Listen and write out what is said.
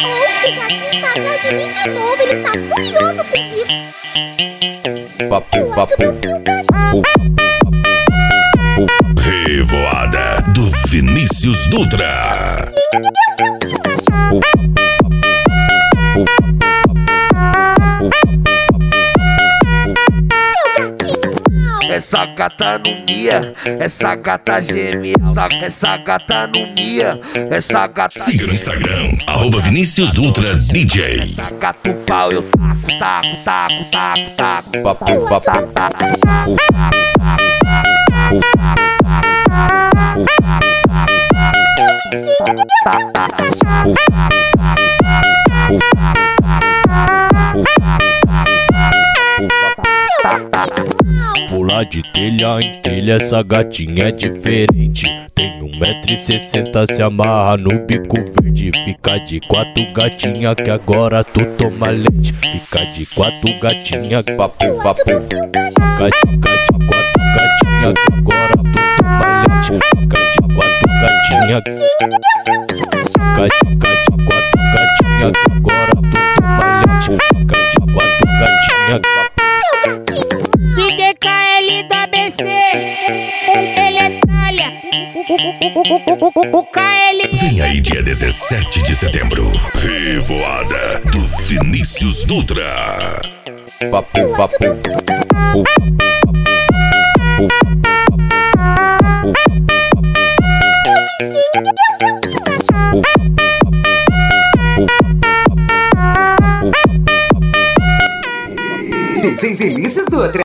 O gatinho está atrás de mim de novo, ele está furioso comigo. Revoada do Vinícius Dutra. Essa gata não mia, essa gata geme, essa gata não mia, essa gata. Siga no Instagram, @Vinícius Dutra DJ. Essa gata o pau eu taco. Pular de telha em telha, essa gatinha é diferente. Tem 1,60 m, se amarra no bico verde. Fica de 4 gatinha que agora tu toma leite. Fica de 4 gatinha, papo. Fica de 4 gatinha que agora tu toma leite. Fica de 4 gatinha. Fica de 4 gatinha que agora tu toma leite. Fica de 4 gatinha. DJ KL da BC, ele é tralha. O KL. Vem aí dia 17 de setembro. Revoada do Vinícius Dutra. DJ Vinícius Dutra.